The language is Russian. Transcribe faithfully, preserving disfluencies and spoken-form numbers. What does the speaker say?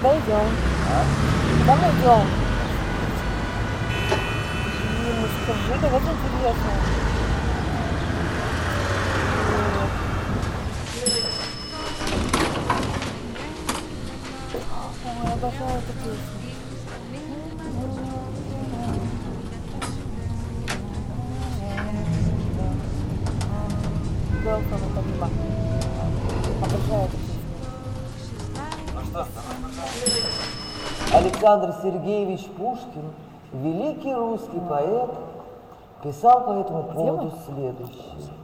куда идем? А? Куда мы идем? Блин, ну скажи, давай это интересно. Ой, я обожаю эту песню. Welcome, это мимо. Обожаю эту песню. Ну что, Александр Сергеевич Пушкин, великий русский поэт, писал по этому поводу следующее.